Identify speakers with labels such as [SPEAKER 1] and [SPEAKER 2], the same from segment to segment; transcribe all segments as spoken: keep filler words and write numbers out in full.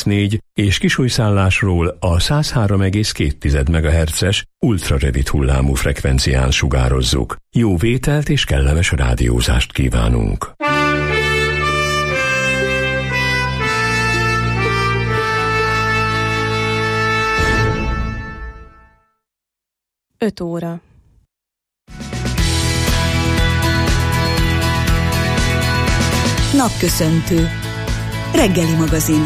[SPEAKER 1] négy és Kisújszállásról a száz három egész két megahertzes ultrarövid hullámú frekvencián sugározzuk. Jó vételt és kellemes rádiózást kívánunk!
[SPEAKER 2] öt óra.
[SPEAKER 3] Napköszöntő. Reggeli magazin.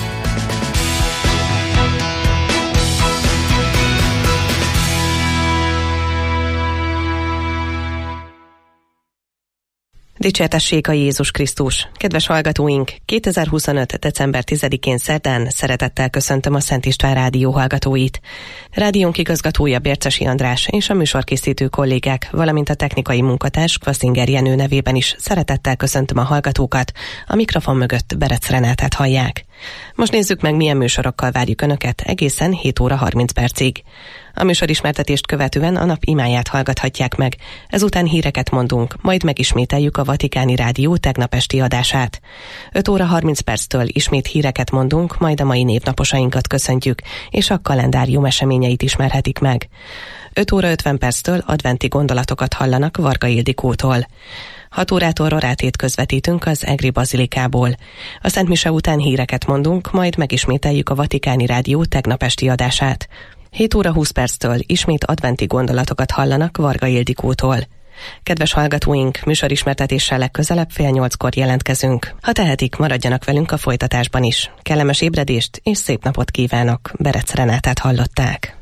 [SPEAKER 2] Dicsértessék a Jézus Krisztus! Kedves hallgatóink, kétezer-huszonöt. december tizedikén szerdán szeretettel köszöntöm a Szent István Rádió hallgatóit. Rádiónk igazgatója Bércesi András és a műsorkészítő kollégák, valamint a technikai munkatárs Kvaszinger Jenő nevében is szeretettel köszöntöm a hallgatókat, a mikrofon mögött Berec Renátát hallják. Most nézzük meg, milyen műsorokkal várjuk Önöket egészen hét óra harminc percig. A műsorismertetést követően a nap imáját hallgathatják meg, ezután híreket mondunk, majd megismételjük a Vatikáni Rádió tegnap esti adását. öt óra harminc perctől ismét híreket mondunk, majd a mai névnaposainkat köszöntjük, és a kalendárium eseményeit ismerhetik meg. öt óra ötven perctől adventi gondolatokat hallanak Varga Ildikótól. hat órától rorátét közvetítünk az Egri Bazilikából. A Szent Mise után híreket mondunk, majd megismételjük a Vatikáni Rádió tegnap esti adását. hét óra húsz perctől ismét adventi gondolatokat hallanak Varga Ildikótól. Kedves hallgatóink, műsorismertetéssel legközelebb fél nyolckor jelentkezünk. Ha tehetik, maradjanak velünk a folytatásban is. Kellemes ébredést és szép napot kívánok. Berec Renátát hallották.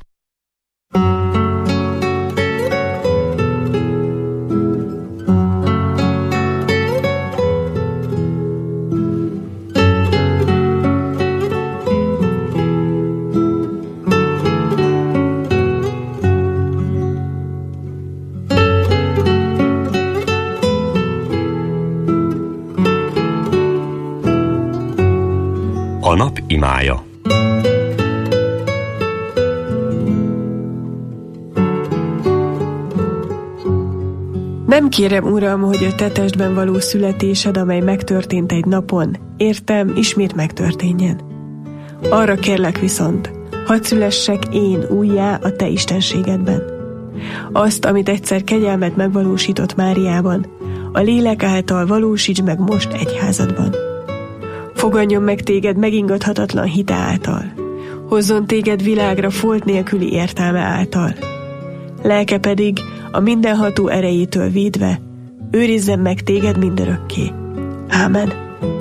[SPEAKER 1] A nap imája.
[SPEAKER 4] Nem kérem, Uram, hogy a te testben való születésed, amely megtörtént egy napon, értem, ismét megtörténjen. Arra kérlek viszont, hadd szülessek én újjá a te istenségedben. Azt, amit egyszer kegyelmet megvalósított Máriában, a lélek által valósíts meg most egyházadban. Fogadjon meg téged megingathatatlan hite által. Hozzon téged világra folt nélküli értelme által. Lelke pedig a mindenható erejétől védve őrizzen meg téged mindörökké. Ámen.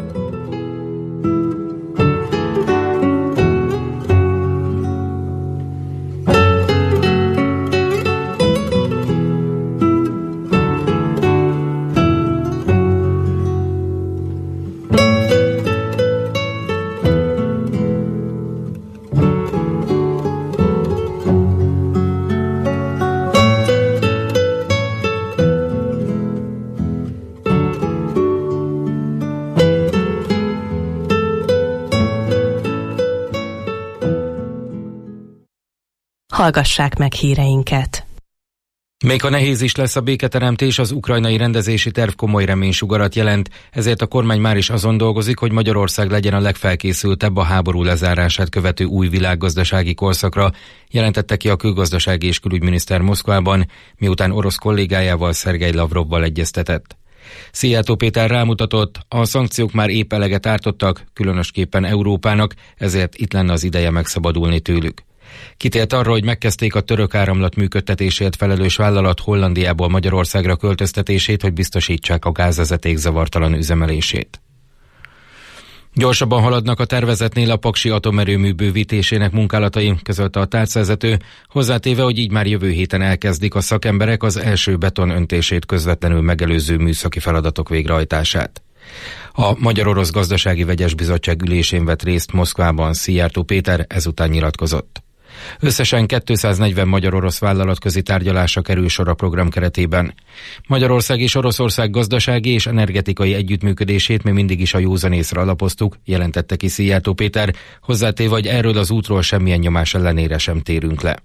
[SPEAKER 2] Hallgassák meg híreinket.
[SPEAKER 5] Még ha nehéz is lesz a béketeremtés, az ukrajnai rendezési terv komoly reménysugarat jelent, ezért a kormány már is azon dolgozik, hogy Magyarország legyen a legfelkészültebb a háború lezárását követő új világgazdasági korszakra, jelentette ki a külgazdasági és külügyminiszter Moszkvában, miután orosz kollégájával, Szergej Lavrovval egyeztetett. Szijjártó Péter rámutatott, a szankciók már épp eleget ártottak, különösképpen Európának, ezért itt lenne az ideje megszabadulni tőlük. Kitért arra, hogy megkezdték a török áramlat működtetésért felelős vállalat Hollandiából Magyarországra költöztetését, hogy biztosítsák a gázvezeték zavartalan üzemelését. Gyorsabban haladnak a tervezetnél a paksi atomerőmű bővítésének munkálatai, közölte a tárcavezető, hozzátéve, hogy így már jövő héten elkezdik a szakemberek az első beton öntését közvetlenül megelőző műszaki feladatok végrehajtását. A Magyar-Orosz Gazdasági Vegyes Bizottság ülésén vett részt Moszkvában Szijjártó Péter, ezután nyilatkozott. Összesen kétszáznegyven magyar-orosz vállalatközi tárgyalásra kerül sor a program keretében. Magyarország és Oroszország gazdasági és energetikai együttműködését mi mindig is a józanészre alapoztuk, jelentette ki Szijjártó Péter, hozzátéve, hogy erről az útról semmilyen nyomás ellenére sem térünk le.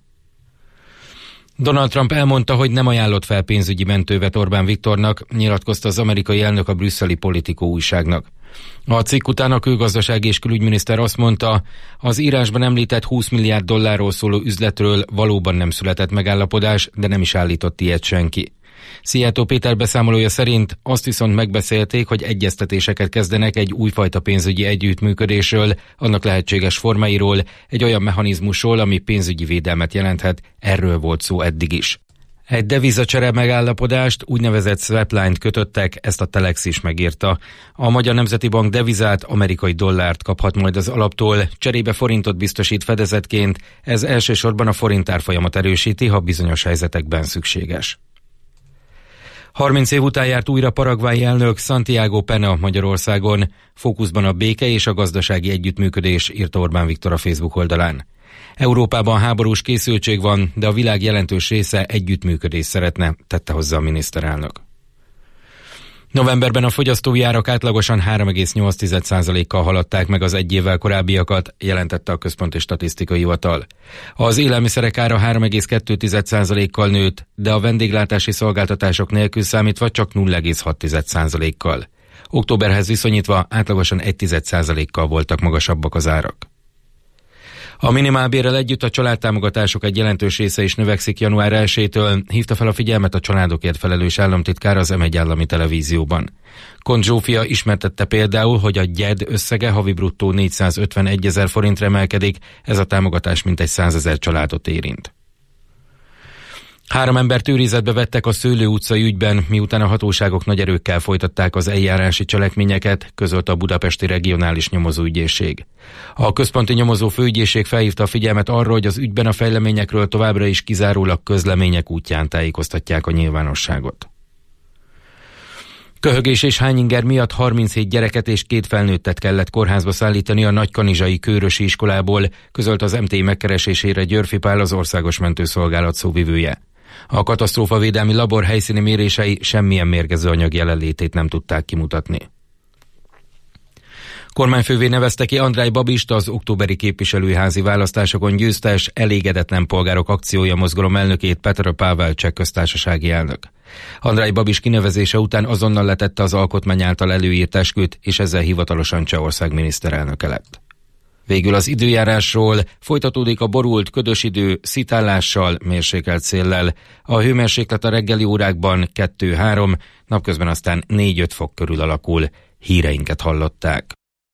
[SPEAKER 5] Donald Trump elmondta, hogy nem ajánlott fel pénzügyi mentővet Orbán Viktornak, nyilatkozta az amerikai elnök a brüsszeli Politico újságnak. A cikk után a külgazdasági és külügyminiszter azt mondta, az írásban említett húsz milliárd dollárról szóló üzletről valóban nem született megállapodás, de nem is állított ilyet senki. Szijjártó Péter beszámolója szerint azt viszont megbeszélték, hogy egyeztetéseket kezdenek egy újfajta pénzügyi együttműködésről, annak lehetséges formáiról, egy olyan mechanizmusról, ami pénzügyi védelmet jelenthet, erről volt szó eddig is. Egy devizacsere megállapodást, úgynevezett swapline-t kötöttek, ezt a Telex is megírta. A Magyar Nemzeti Bank devizát, amerikai dollárt kaphat majd az alaptól, cserébe forintot biztosít fedezetként, ez elsősorban a forint árfolyamat erősíti, ha bizonyos helyzetekben szükséges. harminc év után járt újra paraguayi elnök Santiago Pena Magyarországon. Fókuszban a béke és a gazdasági együttműködés, írta Orbán Viktor a Facebook oldalán. Európában háborús készültség van, de a világ jelentős része együttműködést szeretne, tette hozzá a miniszterelnök. Novemberben a fogyasztói árak átlagosan három egész nyolc százalékkal haladták meg az egy évvel korábbiakat, jelentette a Központi Statisztikai Hivatal. Az élelmiszerek ára három egész kettő százalékkal nőtt, de a vendéglátási szolgáltatások nélkül számítva csak nulla egész hat százalékkal. Októberhez viszonyítva átlagosan egy százalékkal voltak magasabbak az árak. A minimálbérrel együtt a családtámogatások egy jelentős része is növekszik január elsejétől, hívta fel a figyelmet a családokért felelős államtitkár az em egy állami televízióban. Kont Zsófia ismertette például, hogy a gyed összege havi bruttó négyszázötvenegy ezer forintra emelkedik, ez a támogatás mintegy százezer családot érint. Három embert őrizetbe vettek a Szőlő utcai ügyben, miután a hatóságok nagy erőkkel folytatták az eljárási cselekményeket, közölte a Budapesti Regionális Nyomozóügyészség. A központi nyomozó főügyészség felhívta a figyelmet arra, hogy az ügyben a fejleményekről továbbra is kizárólag közlemények útján tájékoztatják a nyilvánosságot. Köhögés és hányinger miatt harminchét gyereket és két felnőttet kellett kórházba szállítani a Nagykanizsai Kőrösi iskolából, közölt az em té i megkeresésére Györfi Pál, az Országos Mentőszolgálat szóvivője. A katasztrófavédelmi labor helyszíni mérései semmilyen mérgező anyag jelenlétét nem tudták kimutatni. Kormányfővé nevezte ki Andrej Babist, az októberi képviselőházi választásokon győztes Elégedetlen Polgárok Akciója mozgalom elnökét, Petr Pavel cseh köztársasági elnök. Andrej Babis kinevezése után azonnal letette az alkotmány által előírt esküt, és ezzel hivatalosan Csehország miniszterelnöke lett. Végül az időjárásról: folytatódik a borult, ködös idő, szitállással, mérsékelt széllel. A hőmérséklet a reggeli órákban kettő-három, napközben aztán négy-öt fok körül alakul. Híreinket hallották.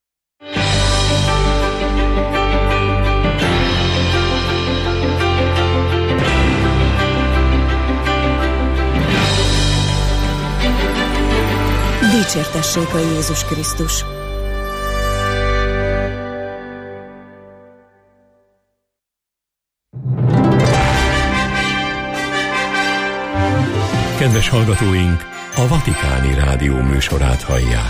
[SPEAKER 3] Dicsértessék a Jézus Krisztus!
[SPEAKER 1] Kedves hallgatóink, a Vatikáni Rádió műsorát hallják.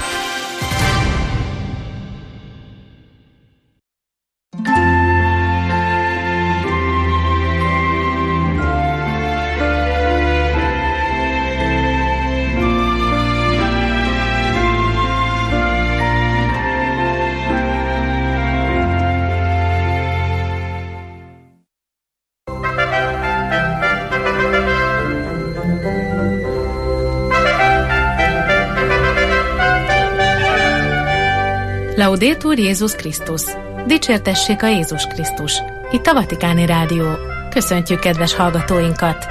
[SPEAKER 6] Laudetur Jézus Krisztus! Dicsértessék a Jézus Krisztus! Itt a Vatikáni Rádió. Köszöntjük kedves hallgatóinkat!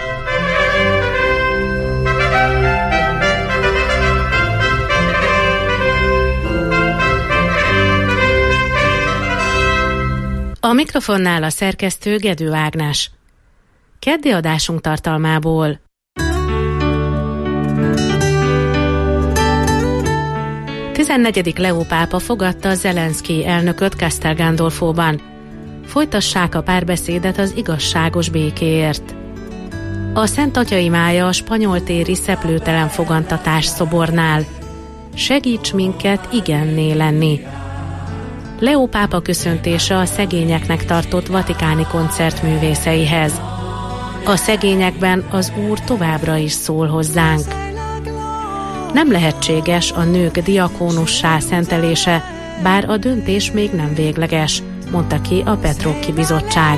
[SPEAKER 6] A mikrofonnál a szerkesztő Gedő Ágnes. Keddi adásunk tartalmából: tizennegyedik Leó pápa fogadta Zelenszkij elnököt Castel Gandolfóban. Folytassák a párbeszédet az igazságos békéért. A Szent Atya imája a spanyoltéri szeplőtelen fogantatás szobornál. Segíts minket igenné lenni. Leó pápa köszöntése a szegényeknek tartott vatikáni koncertművészeihez. A szegényekben az Úr továbbra is szól hozzánk. Nem lehetséges a nők diakónussá szentelése, bár a döntés még nem végleges, mondta ki a Petrocchi Bizottság.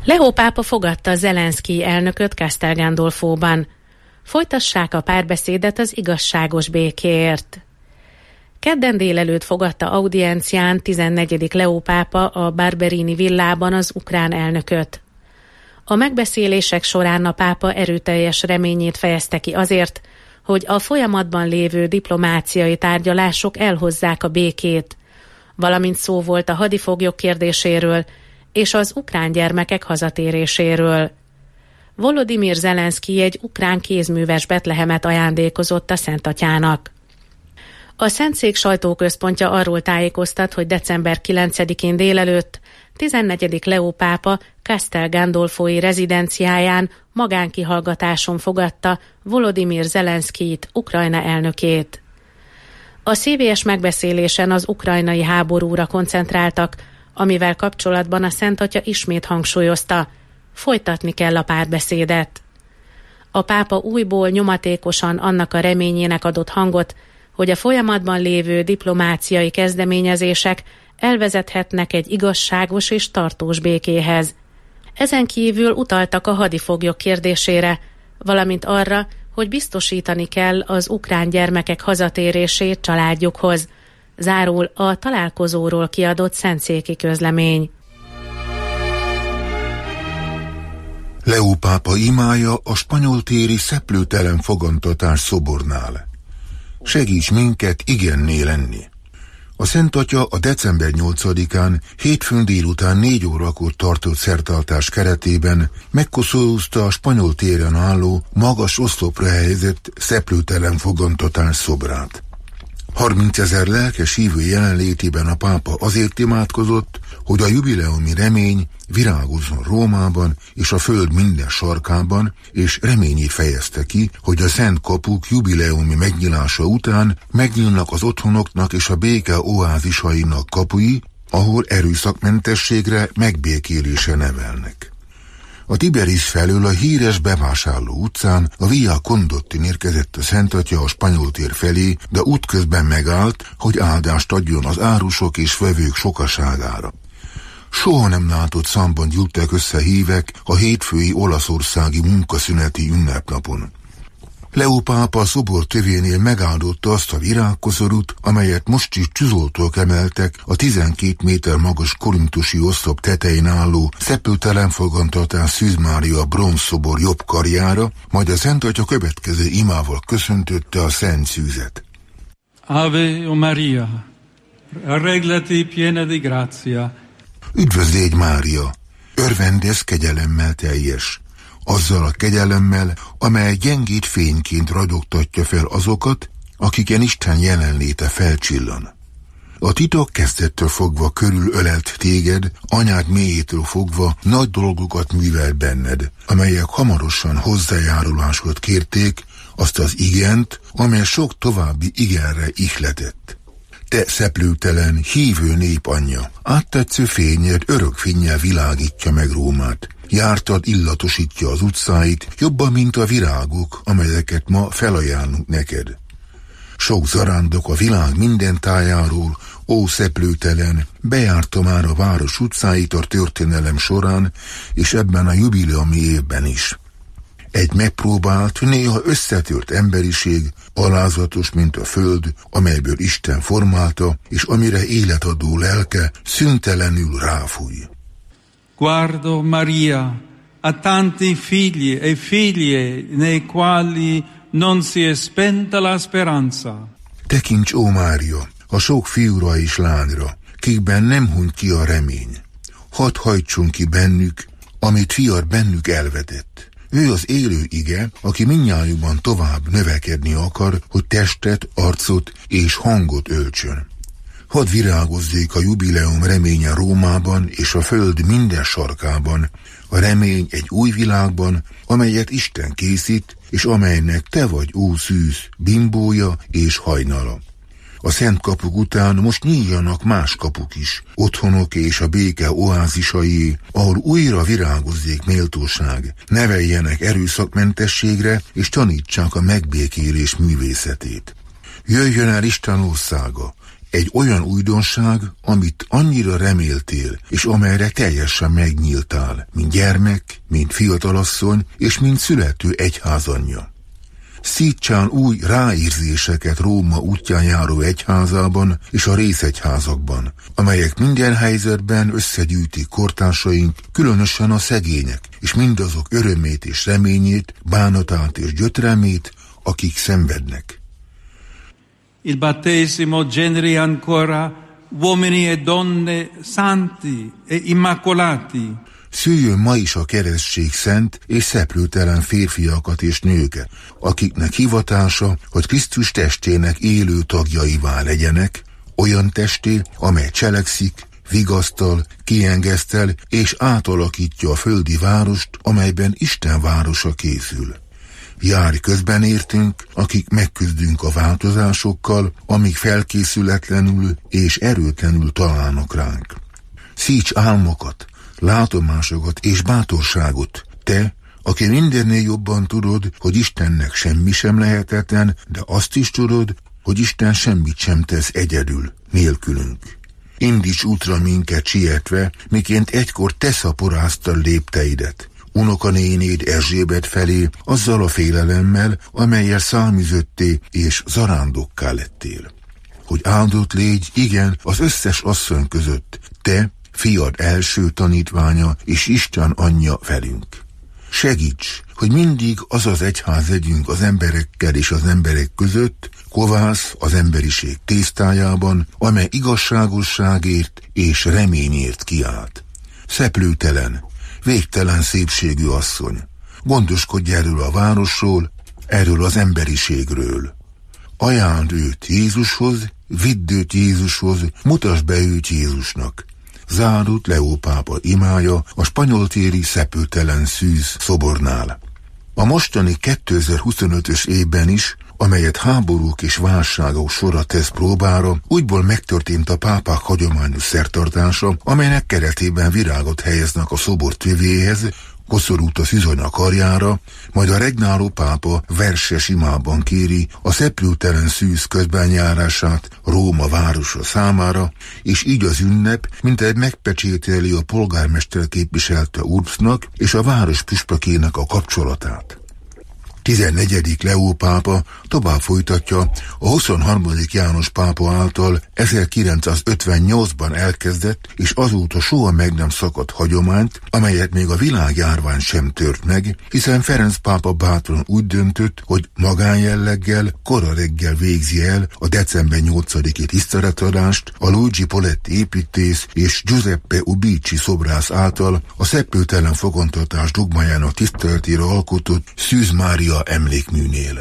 [SPEAKER 6] Leó pápa fogadta Zelenszkij elnököt Castel Gandolfóban. Folytassák a párbeszédet az igazságos békéért. Kedden délelőtt fogadta audiencián tizennegyedik Leó pápa a Barberini villában az ukrán elnököt. A megbeszélések során a pápa erőteljes reményét fejezte ki azért, hogy a folyamatban lévő diplomáciai tárgyalások elhozzák a békét, valamint szó volt a hadifoglyok kérdéséről és az ukrán gyermekek hazatéréséről. Volodymyr Zelenszkij egy ukrán kézműves Betlehemet ajándékozott a Szentatyának. A Szentszék sajtóközpontja arról tájékoztat, hogy december kilencedikén délelőtt tizennegyedik Leó pápa Castel Gandolfói rezidenciáján magánkihallgatáson fogadta Volodymyr Zelenszkijt, Ukrajna elnökét. A szívélyes megbeszélésen az ukrajnai háborúra koncentráltak, amivel kapcsolatban a Szent Atya ismét hangsúlyozta, folytatni kell a párbeszédet. A pápa újból nyomatékosan annak a reményének adott hangot, hogy a folyamatban lévő diplomáciai kezdeményezések elvezethetnek egy igazságos és tartós békéhez. Ezen kívül utaltak a hadifoglyok kérdésére, valamint arra, hogy biztosítani kell az ukrán gyermekek hazatérését családjukhoz. Zárul a találkozóról kiadott szentszéki közlemény.
[SPEAKER 7] Leó pápa imája a spanyoltéri szeplőtelen fogantatás szobornál. Segíts minket igenné lenni. A Szent Atya a december nyolcadikán hétfőn délután négy órakor tartott szertartás keretében megkoszorúzta a spanyol téren álló, magas oszlopra helyezett szeplőtelen fogantatás szobrát. harmincezer lelkes hívő jelenlétében a pápa azért imádkozott, hogy a jubileumi remény virágozzon Rómában és a föld minden sarkában, és reményét fejezte ki, hogy a szent kapuk jubileumi megnyilása után megnyílnak az otthonoknak és a béke oázisainak kapui, ahol erőszakmentességre, megbékélésre nevelnek. A Tiberis felől a híres bevásárló utcán a Via Condottin érkezett a Szent Atya a spanyol tér felé, de útközben megállt, hogy áldást adjon az árusok és vevők sokaságára. Soha nem látott számban gyűltek össze hívek a hétfői olaszországi munkaszüneti ünnepnapon. Leó pápa a szobor tövénél megáldotta azt a virágkoszorút, amelyet most is tűzoltók emeltek a tizenkét méter magas korintusi oszlop tetején álló szeplőtelen fogantatás Szűz Mária bronzszobor jobb karjára, majd a Szent Atya következő imával köszöntötte a szent szűzet.
[SPEAKER 8] Ave Maria, reglati piena di grazia.
[SPEAKER 7] Üdvözlégy Mária, örvendez kegyelemmel teljes, azzal a kegyelemmel, amely gyengét fényként ragyogtatja fel azokat, akiken Isten jelenléte felcsillan. A titok kezdettől fogva körülölelt téged, anyád mélyétől fogva nagy dolgokat művel benned, amelyek hamarosan hozzájárulásod kérték, azt az igent, amely sok további igenre ihletett. Te szeplőtelen, hívő nép anyja, áttetsző fényed örök fénnyel világítja meg Rómát. Jártad illatosítja az utcáit, jobban, mint a virágok, amelyeket ma felajánlunk neked. Sok zarándok a világ minden tájáról, ó szeplőtelen, bejárta már a város utcáit a történelem során, és ebben a jubileumi évben is. Egy megpróbált, néha összetört emberiség, alázatos, mint a föld, amelyből Isten formálta, és amire életadó lelke szüntelenül ráfúj.
[SPEAKER 8] Guardo Maria, a tanti figli e figlie nei quali non si è spenta la speranza.
[SPEAKER 7] Tekints, ó Mária, a sok fiúra és lányra, kikben nem hunyt ki a remény. Hadd hajtson ki bennük, amit fiad bennük elvetett. Ő az élő ige, aki mindnyájukban tovább növekedni akar, hogy testet, arcot és hangot öltsön. Hadd virágozzék a jubileum reménye Rómában és a föld minden sarkában, a remény egy új világban, amelyet Isten készít, és amelynek te vagy, ó szűz, bimbója és hajnala. A szent kapuk után most nyíljanak más kapuk is, otthonok és a béke oázisai, ahol újra virágozzék méltóság, neveljenek erőszakmentességre, és tanítsák a megbékélés művészetét. Jöjjön el Isten országa, egy olyan újdonság, amit annyira reméltél, és amelyre teljesen megnyíltál, mint gyermek, mint fiatalasszony, és mint születő egyházanyja. Szítsál új ráérzéseket Róma útján járó egyházában és a részegyházakban, amelyek minden helyzetben összegyűjtik kortársaink, különösen a szegények, és mindazok örömét és reményét, bánatát és gyötrelmét, akik szenvednek.
[SPEAKER 8] Il battesimo generi ancora uomini e donne santi e immacolati.
[SPEAKER 7] Szüljön ma is a keresztség szent és szeplőtelen férfiakat és nőket, akiknek hivatása, hogy Krisztus testének élő tagjaivá legyenek, olyan testé, amely cselekszik, vigasztal, kiengesztel és átalakítja a földi várost, amelyben Isten városa készül. Járj közben értünk, akik megküzdünk a változásokkal, amik felkészületlenül és erőtlenül találnak ránk. Szíts álmokat, látomásokat és bátorságot, te, aki mindennél jobban tudod, hogy Istennek semmi sem lehetetlen, de azt is tudod, hogy Isten semmit sem tesz egyedül, nélkülünk. Indíts útra minket sietve, miként egykor te szaporáztad lépteidet, unokanénéd Erzsébet felé, azzal a félelemmel, amellyel száműzötté és zarándokká lettél. Hogy áldott légy, igen, az összes asszony között, te, fiad első tanítványa és Isten anyja velünk. Segíts, hogy mindig az az egyház legyünk az emberekkel és az emberek között, kovász az emberiség tésztájában, amely igazságosságért és reményért kiállt. Szeplőtelen, végtelen szépségű asszony, gondoskodj erről a városról, erről az emberiségről. Ajánd őt Jézushoz, vidd őt Jézushoz, mutasd be őt Jézusnak. Zárult Leó pápa imája a spanyoltéri Szeplőtelen szűz szobornál. A mostani kétezer-huszonötös évben is, amelyet háborúk és válságok sora tesz próbára, úgyból megtörtént a pápák hagyományos szertartása, amelynek keretében virágot helyeznek a szobor tövéhez, koszorút a szűzanya karjára, majd a regnáló pápa verses imában kéri a szeplőtelen szűz közbenjárását Róma városa számára, és így az ünnep mintegy megpecsételi a polgármester képviselte urbsznak és a város püspökének a kapcsolatát. tizennegyedik Leó pápa tovább folytatja a huszonharmadik János pápa által ezerkilencszázötvennyolcban elkezdett és azóta soha meg nem szakadt hagyományt, amelyet még a világjárvány sem tört meg, hiszen Ferenc pápa bátran úgy döntött, hogy magánjelleggel kora reggel végzi el a december nyolcadiki tiszteletadást a Luigi Poletti építész és Giuseppe Ubici szobrász által a szeplőtelen fogantatás dogmájának tiszteletére alkotott Szűz Mária emlékműnél.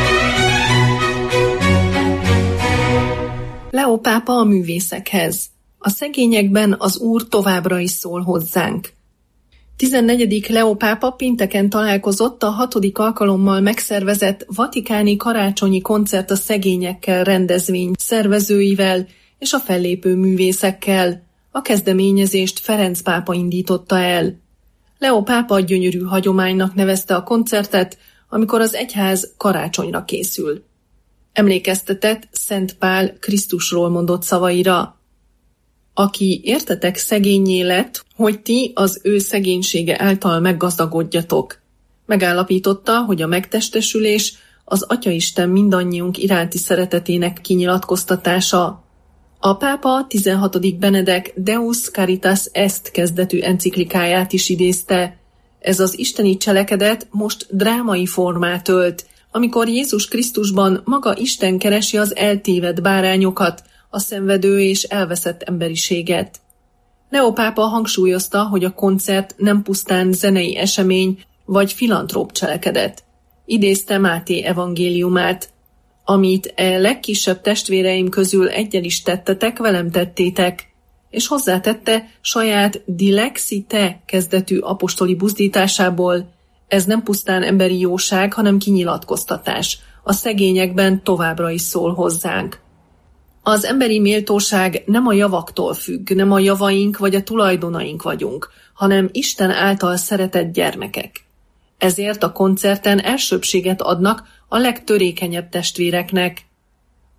[SPEAKER 9] Leó pápa a művészekhez. A szegényekben az Úr továbbra is szól hozzánk. tizennegyedik Leó pápa pénteken találkozott a hatodik alkalommal megszervezett vatikáni karácsonyi koncert a szegényekkel rendezvény szervezőivel és a fellépő művészekkel. A kezdeményezést Ferenc pápa indította el. Leó pápa gyönyörű hagyománynak nevezte a koncertet, amikor az egyház karácsonyra készül. Emlékeztetett Szent Pál Krisztusról mondott szavaira. Aki értetek szegénnyé lett, hogy ti az ő szegénysége által meggazdagodjatok. Megállapította, hogy a megtestesülés az Atyaisten mindannyiunk iránti szeretetének kinyilatkoztatása. A pápa tizenhatodik Benedek Deus Caritas Est kezdetű enciklikáját is idézte. Ez az isteni cselekedet most drámai formát ölt, amikor Jézus Krisztusban maga Isten keresi az eltévedt bárányokat, a szenvedő és elveszett emberiséget. Leó pápa hangsúlyozta, hogy a koncert nem pusztán zenei esemény vagy filantróp cselekedet. Idézte Máté evangéliumát. Amit e legkisebb testvéreim közül eggyel is tettetek, velem tettétek. És hozzátette saját dilexite kezdetű apostoli buzdításából, ez nem pusztán emberi jóság, hanem kinyilatkoztatás. A szegényekben továbbra is szól hozzánk. Az emberi méltóság nem a javaktól függ, nem a javaink vagy a tulajdonaink vagyunk, hanem Isten által szeretett gyermekek. Ezért a koncerten elsőbbséget adnak a legtörékenyebb testvéreknek.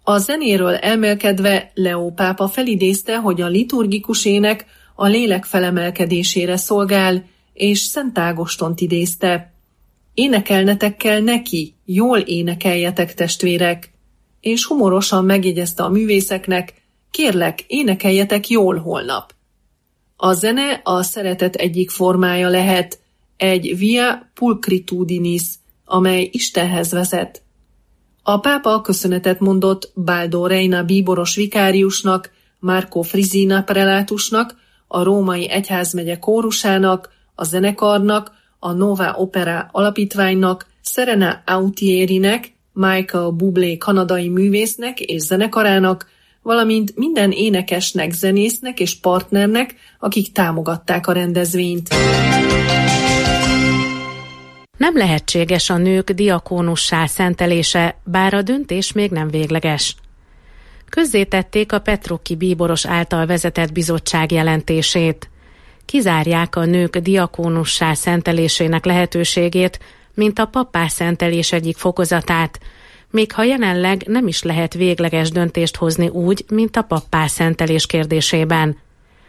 [SPEAKER 9] A zenéről elmélkedve Leó pápa felidézte, hogy a liturgikus ének a lélek felemelkedésére szolgál, és Szent Ágostont idézte. Énekelnetek kell neki, jól énekeljetek, testvérek, és humorosan megjegyezte a művészeknek, kérlek, énekeljetek jól holnap. A zene a szeretet egyik formája lehet, egy via pulchritudinis, amely Istenhez vezet. A pápa köszönetet mondott Baldo Reina bíboros vikáriusnak, Marco Frisina prelátusnak, a római egyházmegye kórusának, a zenekarnak, a Nova Opera alapítványnak, Serena Autierinek, Michael Bublé kanadai művésznek és zenekarának, valamint minden énekesnek, zenésznek és partnernek, akik támogatták a rendezvényt.
[SPEAKER 6] Nem lehetséges a nők diakónussá szentelése, bár a döntés még nem végleges. Közzétették a Petrocchi bíboros által vezetett bizottság jelentését. Kizárják a nők diakónussá szentelésének lehetőségét, mint a pappá szentelés egyik fokozatát, még ha jelenleg nem is lehet végleges döntést hozni úgy, mint a pappá szentelés kérdésében.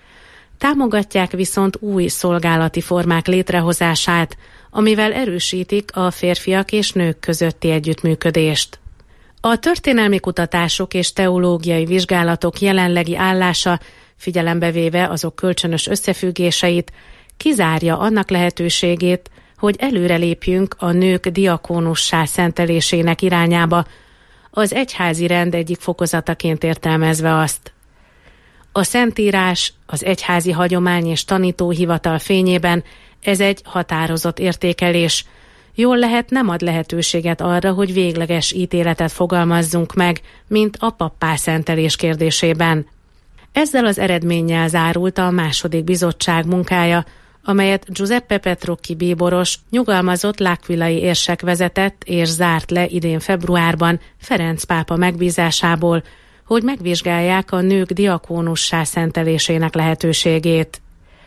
[SPEAKER 6] Támogatják viszont új szolgálati formák létrehozását, amivel erősítik a férfiak és nők közötti együttműködést. A történelmi kutatások és teológiai vizsgálatok jelenlegi állása, figyelembe véve azok kölcsönös összefüggéseit, kizárja annak lehetőségét, hogy előrelépjünk a nők diakónussá szentelésének irányába, az egyházi rend egyik fokozataként értelmezve azt. A Szentírás, az egyházi hagyomány és tanítóhivatal fényében ez egy határozott értékelés. Jól lehet, nem ad lehetőséget arra, hogy végleges ítéletet fogalmazzunk meg, mint a pappá szentelés kérdésében. Ezzel az eredménnyel zárult a második bizottság munkája, amelyet Giuseppe Petrocchi bíboros, nyugalmazott l'Aquilai érsek vezetett és zárt le idén februárban Ferenc pápa megbízásából, hogy megvizsgálják a nők diakónussá szentelésének lehetőségét.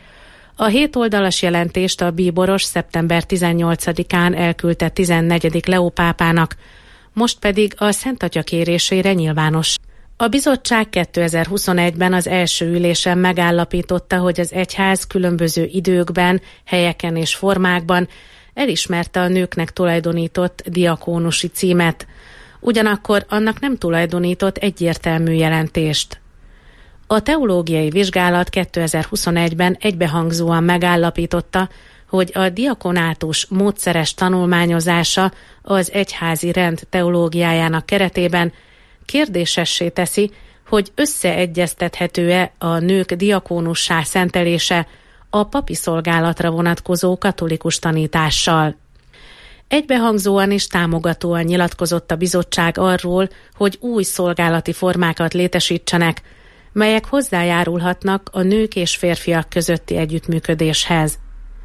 [SPEAKER 6] A hétoldalas jelentést a bíboros szeptember tizennyolcadikán elküldte tizennegyedik Leó pápának, most pedig a Szent Atya kérésére nyilvános. A bizottság kétezer-huszonegyben az első ülésen megállapította, hogy az egyház különböző időkben, helyeken és formákban elismerte a nőknek tulajdonított diakónusi címet, ugyanakkor annak nem tulajdonított egyértelmű jelentést. A teológiai vizsgálat kétezer-huszonegyben egybehangzóan megállapította, hogy a diakonátus módszeres tanulmányozása az egyházi rend teológiájának keretében kérdésessé teszi, hogy összeegyeztethető-e a nők diakónussá szentelése a papi szolgálatra vonatkozó katolikus tanítással. Egybehangzóan és támogatóan nyilatkozott a bizottság arról, hogy új szolgálati formákat létesítsenek, melyek hozzájárulhatnak a nők és férfiak közötti együttműködéshez.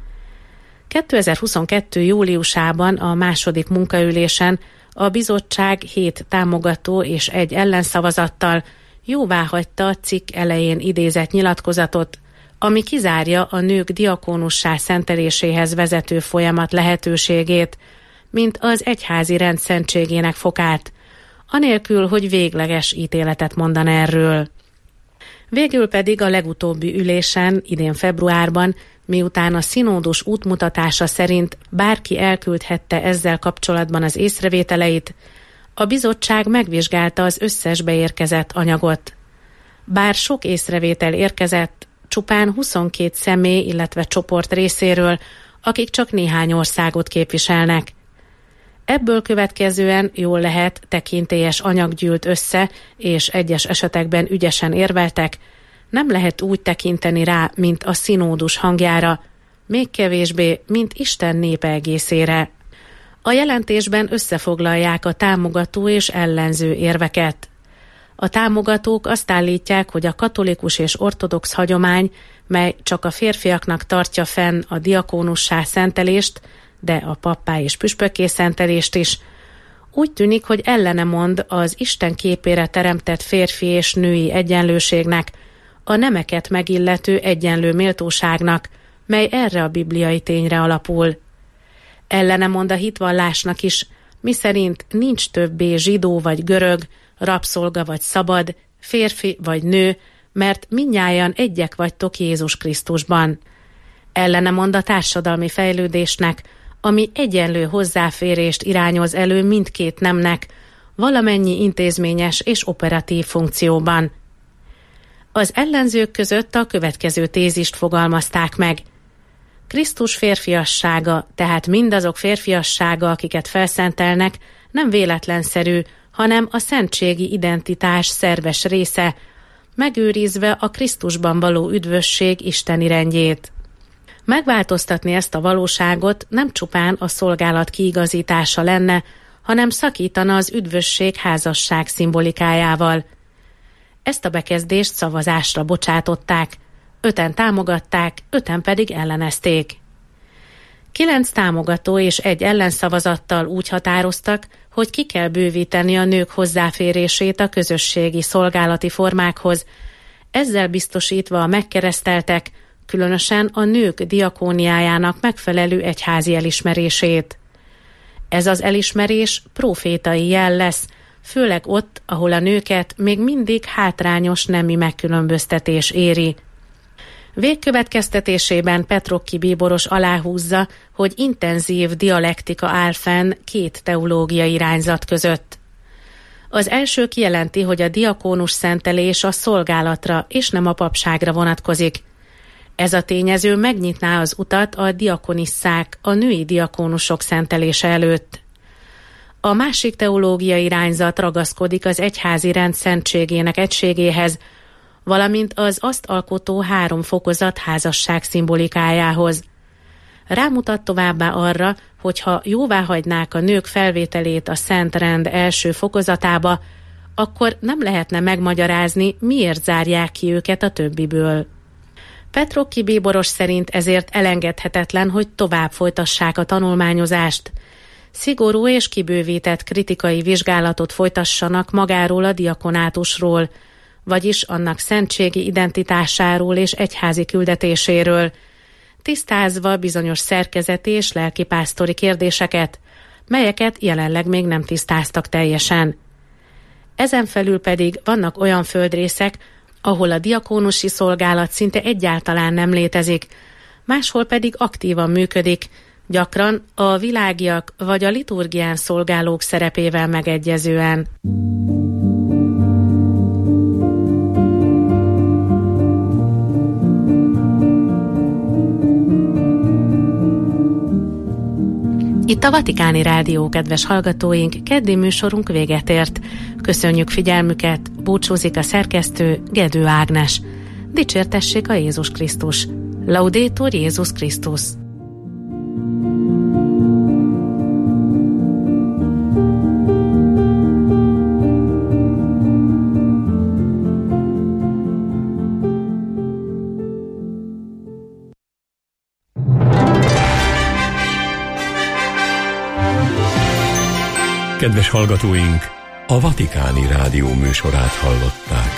[SPEAKER 6] kétezer-huszonkettő júliusában a második munkaülésen a bizottság hét támogató és egy ellenszavazattal jóváhagyta a cikk elején idézett nyilatkozatot, ami kizárja a nők diakónussá szenteléséhez vezető folyamat lehetőségét, mint az egyházi rend szentségének fokát, anélkül, hogy végleges ítéletet mondan erről. Végül pedig a legutóbbi ülésen, idén februárban, miután a színódus útmutatása szerint bárki elküldhette ezzel kapcsolatban az észrevételeit, a bizottság megvizsgálta az összes beérkezett anyagot. Bár sok észrevétel érkezett, csupán huszonkét személy, illetve csoport részéről, akik csak néhány országot képviselnek. Ebből következően jól lehet tekintélyes anyag gyűlt össze, és egyes esetekben ügyesen érveltek, nem lehet úgy tekinteni rá, mint a színódus hangjára, még kevésbé, mint Isten népe egészére. A jelentésben összefoglalják a támogató és ellenző érveket. A támogatók azt állítják, hogy a katolikus és ortodox hagyomány, mely csak a férfiaknak tartja fenn a diakónussá szentelést, de a pappá és püspökké szentelést is, úgy tűnik, hogy ellene mond az Isten képére teremtett férfi és női egyenlőségnek, a nemeket megillető egyenlő méltóságnak, mely erre a bibliai tényre alapul. Ellene mond a hitvallásnak is, miszerint nincs többé zsidó vagy görög, rabszolga vagy szabad, férfi vagy nő, mert mindnyájan egyek vagytok Jézus Krisztusban. Ellene mond a társadalmi fejlődésnek, ami egyenlő hozzáférést irányoz elő mindkét nemnek, valamennyi intézményes és operatív funkcióban. Az ellenzők között a következő tézist fogalmazták meg. Krisztus férfiassága, tehát mindazok férfiassága, akiket felszentelnek, nem véletlenszerű, hanem a szentségi identitás szerves része, megőrizve a Krisztusban való üdvösség isteni rendjét. Megváltoztatni ezt a valóságot nem csupán a szolgálat kiigazítása lenne, hanem szakítana az üdvösség házasság szimbolikájával. Ezt a bekezdést szavazásra bocsátották, öten támogatták, öten pedig ellenezték. Kilenc támogató és egy ellenszavazattal úgy határoztak, hogy ki kell bővíteni a nők hozzáférését a közösségi szolgálati formákhoz, ezzel biztosítva a megkereszteltek, különösen a nők diakóniájának megfelelő egyházi elismerését. Ez az elismerés profétai jel lesz, főleg ott, ahol a nőket még mindig hátrányos nemi megkülönböztetés éri. Végkövetkeztetésében Petrokki bíboros aláhúzza, hogy intenzív dialektika áll fenn két teológiai irányzat között. Az első kijelenti, hogy a diakónus szentelés a szolgálatra és nem a papságra vonatkozik. Ez a tényező megnyitná az utat a diakonisszák, a női diakónusok szentelése előtt. A másik teológiai irányzat ragaszkodik az egyházi rend szentségének egységéhez, valamint az azt alkotó három fokozat házasság szimbolikájához. Rámutat továbbá arra, hogy ha jóváhagynák a nők felvételét a szent rend első fokozatába, akkor nem lehetne megmagyarázni, miért zárják ki őket a többiből. Petrokki bíboros szerint ezért elengedhetetlen, hogy tovább folytassák a tanulmányozást. Szigorú és kibővített kritikai vizsgálatot folytassanak magáról a diakonátusról, vagyis annak szentségi identitásáról és egyházi küldetéséről, tisztázva bizonyos szerkezeti és lelkipásztori kérdéseket, melyeket jelenleg még nem tisztáztak teljesen. Ezen felül pedig vannak olyan földrészek, ahol a diakónusi szolgálat szinte egyáltalán nem létezik, máshol pedig aktívan működik, gyakran a világiak vagy a liturgián szolgálók szerepével megegyezően. Itt a Vatikáni Rádió, kedves hallgatóink, keddi műsorunk véget ért. Köszönjük figyelmüket, búcsúzik a szerkesztő, Gedő Ágnes. Dicsértessék a Jézus Krisztus! Laudetur Jézus Krisztus!
[SPEAKER 1] Kedves hallgatóink, a Vatikáni Rádió műsorát hallották.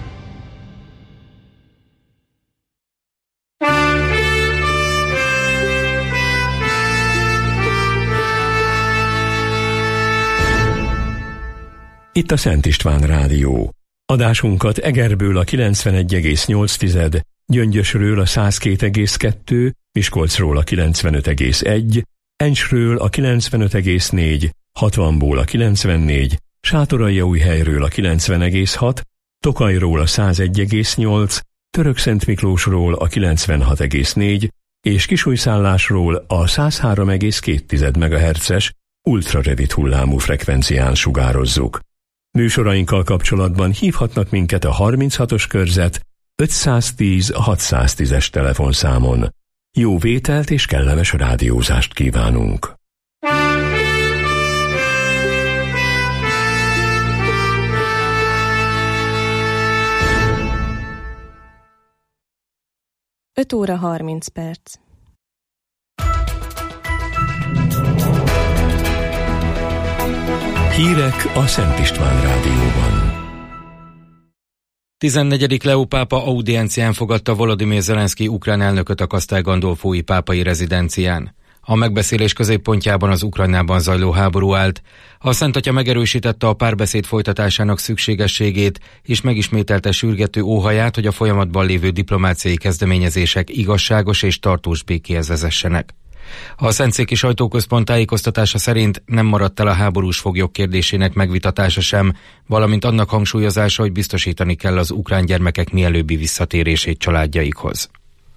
[SPEAKER 1] Itt a Szent István Rádió. Adásunkat Egerből a kilencvenegy egész nyolc, Gyöngyösről a száz két egész kettő, Miskolcról a kilencvenöt egész egy, Encsről a kilencvenöt egész négy, hatvanból a kilencvennégy, Sátoraljaújhelyről a kilencven egész hat, Tokajról a száz egy egész nyolc, Törökszentmiklósról a kilencvenhat egész négy és Kisújszállásról a száz három egész két megahertzes ultrarövid hullámú frekvencián sugározzuk. Műsorainkkal kapcsolatban hívhatnak minket a harminchatos körzet ötszáztíz hatszáztízes telefonszámon. Jó vételt és kellemes rádiózást kívánunk!
[SPEAKER 2] öt óra harminc perc.
[SPEAKER 1] Hírek a Szent István Rádióban.
[SPEAKER 5] tizennegyedik Leó pápa audiencián fogadta Volodymyr Zelenszky ukrán elnököt a Castel Gandolfói pápai rezidencián. A megbeszélés középpontjában az Ukrajnában zajló háború állt. A Szent Atya megerősítette a párbeszéd folytatásának szükségességét, és megismételte sürgető óhaját, hogy a folyamatban lévő diplomáciai kezdeményezések igazságos és tartós békéhez vezessenek. A Szentszéki Sajtóközpont tájékoztatása szerint nem maradt el a háborús foglyok kérdésének megvitatása sem, valamint annak hangsúlyozása, hogy biztosítani kell az ukrán gyermekek mielőbbi visszatérését családjaikhoz.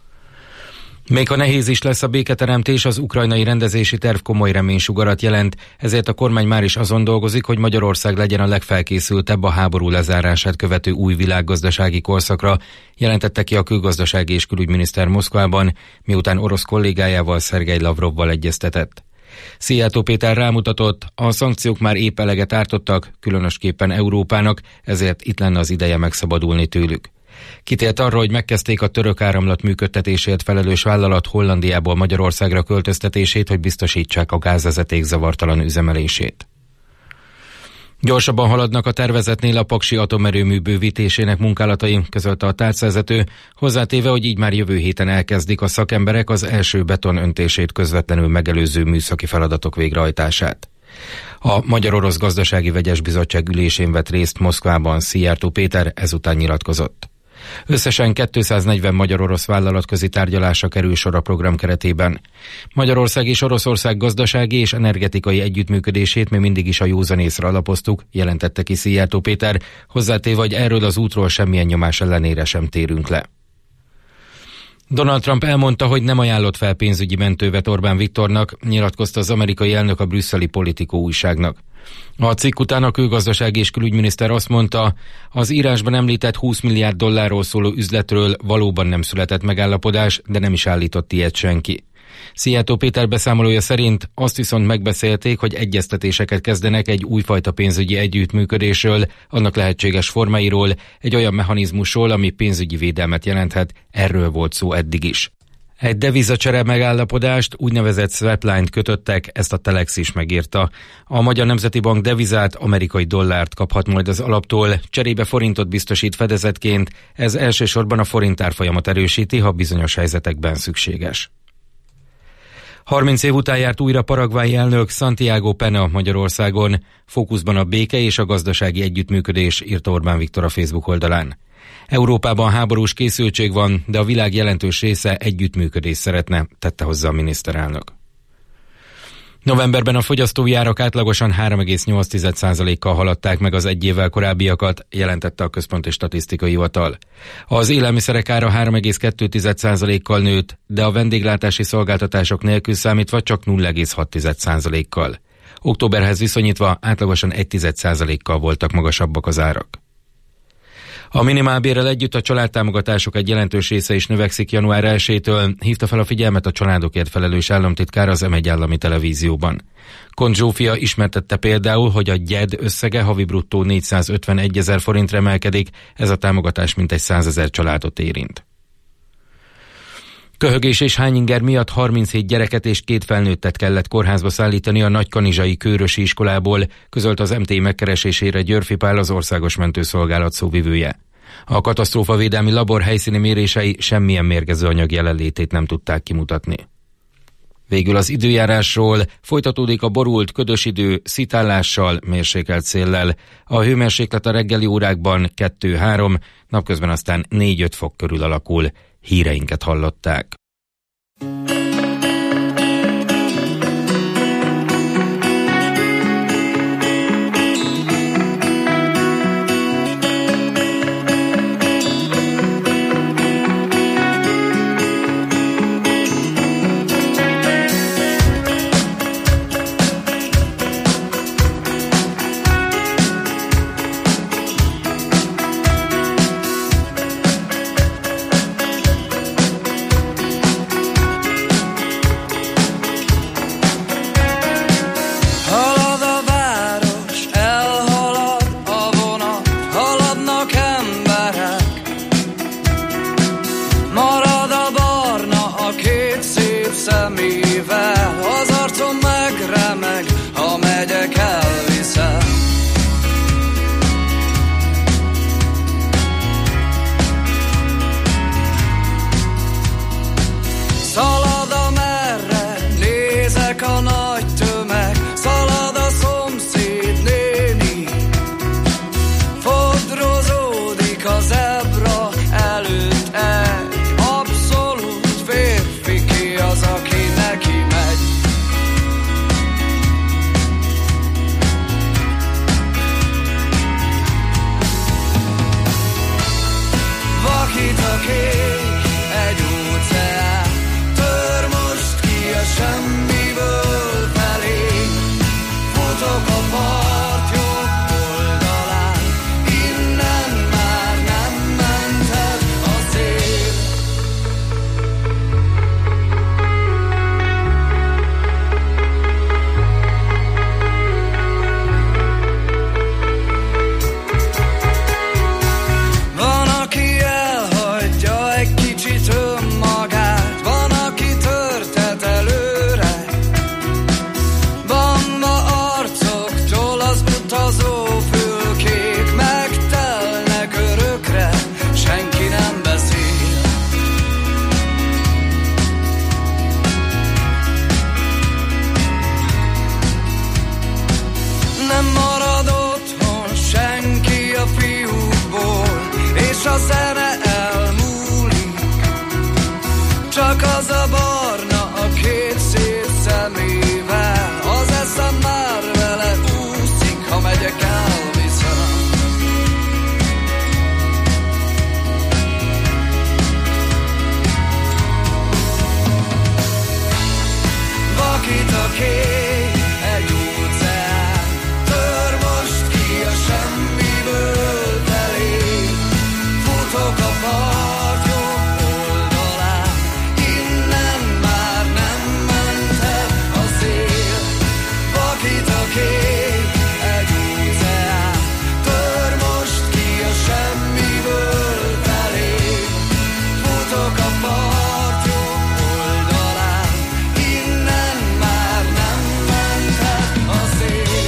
[SPEAKER 5] Még ha nehéz is lesz a béketeremtés, az ukrajnai rendezési terv komoly reménysugarat jelent, ezért a kormány már is azon dolgozik, hogy Magyarország legyen a legfelkészültebb a háború lezárását követő új világgazdasági korszakra, jelentette ki a külgazdasági és külügyminiszter Moszkvában, miután orosz kollégájával, Szergej Lavrovval egyeztetett. Szijjártó Péter rámutatott, a szankciók már épp eleget ártottak, különösképpen Európának, ezért itt lenne az ideje megszabadulni tőlük. Kitért arra, hogy megkezdték a török áramlat működtetésért felelős vállalat Hollandiából Magyarországra költöztetését, hogy biztosítsák a gázvezeték zavartalan üzemelését. Gyorsabban haladnak a tervezetnél a paksi atomerőmű bővítésének munkálatai, közölte a tárcavezető, hozzátéve, hogy így már jövő héten elkezdik a szakemberek az első beton öntését közvetlenül megelőző műszaki feladatok végrehajtását. A Magyar-Orosz Gazdasági Vegyes Bizottság ülésén vett részt Moszkvában Szijjártó Péter, ezután nyilatkozott. Összesen kétszáznegyven magyar-orosz vállalatközi tárgyalásra kerül sor a program keretében. Magyarország és Oroszország gazdasági és energetikai együttműködését mi mindig is a józanészre alapoztuk, jelentette ki Szijjártó Péter, hozzátéve, hogy erről az útról semmilyen nyomás ellenére sem térünk le. Donald Trump elmondta, hogy nem ajánlott fel pénzügyi mentővet Orbán Viktornak, nyilatkozta az amerikai elnök a brüsszeli Politico újságnak. A cikk után a külgazdasági és külügyminiszter azt mondta, az írásban említett húsz milliárd dollárról szóló üzletről valóban nem született megállapodás, de nem is állított ilyet senki. Szijjártó Péter beszámolója szerint azt viszont megbeszélték, hogy egyeztetéseket kezdenek egy újfajta pénzügyi együttműködésről, annak lehetséges formáiról, egy olyan mechanizmusról, ami pénzügyi védelmet jelenthet, erről volt szó eddig is. Egy devizacsere megállapodást, úgynevezett swapline-t kötöttek, ezt a Telex is megírta. A Magyar Nemzeti Bank devizát, amerikai dollárt kaphat majd az alaptól, cserébe forintot biztosít fedezetként, ez elsősorban a forint árfolyamat erősíti, ha bizonyos helyzetekben szükséges. harminc év után járt újra paraguayi elnök Santiago Pena Magyarországon. Fókuszban a béke és a gazdasági együttműködés, írta Orbán Viktor a Facebook oldalán. Európában háborús készültség van, de a világ jelentős része együttműködést szeretne, tette hozzá a miniszterelnök. Novemberben a fogyasztói árak átlagosan három egész nyolc százalékkal haladták meg az egy évvel korábbiakat, jelentette a Központi Statisztikai Hivatal. Az élelmiszerek ára három egész kettő százalékkal nőtt, de a vendéglátási szolgáltatások nélkül számítva csak nulla egész hat százalékkal. Októberhez viszonyítva átlagosan egy százalékkal voltak magasabbak az árak. A minimálbérrel együtt a családtámogatások egy jelentős része is növekszik január elsejétől, hívta fel a figyelmet a családokért felelős államtitkár az em egy állami televízióban. Kont Zsófia ismertette például, hogy a gyed összege havi bruttó négyszázötvenegy ezer forintra emelkedik, ez a támogatás mintegy százezer családot érint. Köhögés és hányinger miatt harminchét gyereket és két felnőttet kellett kórházba szállítani a Nagykanizsai Kőrösi iskolából, közölt az em té megkeresésére Györfi Pál, az Országos Mentőszolgálat szóvivője. A katasztrófavédelmi labor helyszíni mérései semmilyen mérgező anyag jelenlétét nem tudták kimutatni. Végül az időjárásról: folytatódik a borult, ködös idő, szitállással, mérsékelt széllel. A hőmérséklet a reggeli órákban kettő-három, napközben aztán négy-öt fok körül alakul. Híreinket hallották.
[SPEAKER 10] Gyerek a nagy tömeg, szalad a szomszéd néni, fodrozódik a zebra előtt egy abszolút férfi, ki az, aki neki megy. Vakít a kék, egy óceán, tör most ki a semmiből felé. Futok a part jobb oldalán, innen már nem menthet a szél. Van, aki elhagyja egy kicsit önmagát, van, aki törtet előre. Bamba arcoktól az utazó fülkék megtelnek örökre, senki nem beszél. Nem marad otthon senki a fiúkból, és a zene elmúlik. Csak az a barna a két szép szemével, az eszem már vele úszik, ha megyek elviszem. Vakít a kék, egy óceán, tör most ki a semmiből felé. Futok a part jobb oldalán, innen már nem menthet a szél. Vakít a kék, egy óceán, tör most ki a semmiből felé. Futok a part jobb oldalán, innen már nem menthet a szél.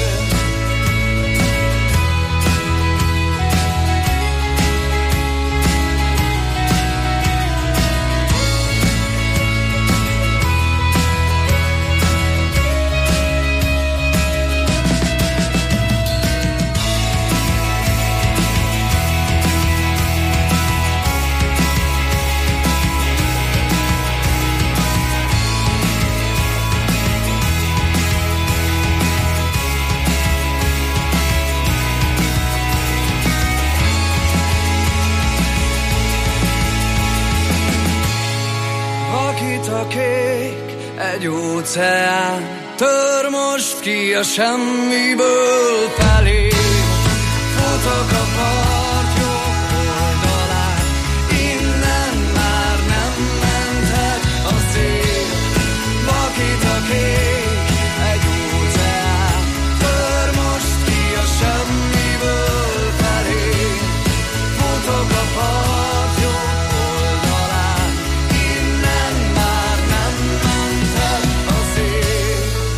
[SPEAKER 10] Vakít a kék, egy óceán, tör most ki a semmiből felé. Futok a part jobb oldalán, innen már nem menthet a szél. Vakít a kék, egy óceán, tör most ki a semmiből felé. Futok a part jobb oldalán, innen már nem menthet a szél.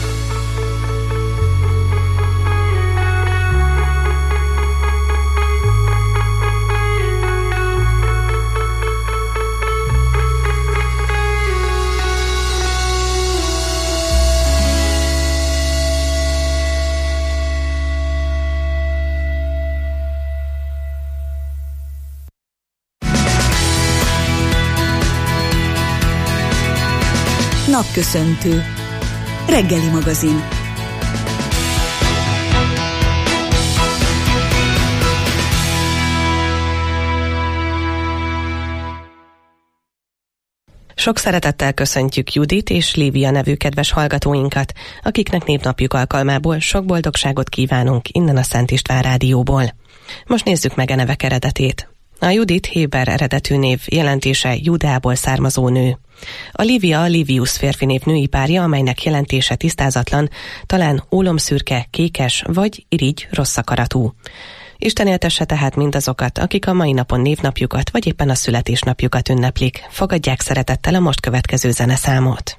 [SPEAKER 3] Napköszöntő. Reggeli magazin.
[SPEAKER 2] Sok szeretettel köszöntjük Judit és Lívia nevű kedves hallgatóinkat, akiknek névnapjuk alkalmából sok boldogságot kívánunk innen a Szent István Rádióból. Most nézzük meg a nevek eredetét. A Judit héber eredetű név, jelentése Judából származó nő. A Lívia a Livius férfinév női párja, amelynek jelentése tisztázatlan, talán ólomszürke, kékes vagy irigy rossz akaratú. Isten éltesse tehát mindazokat, akik a mai napon névnapjukat vagy éppen a születésnapjukat ünneplik. Fogadják szeretettel a most következő zeneszámot.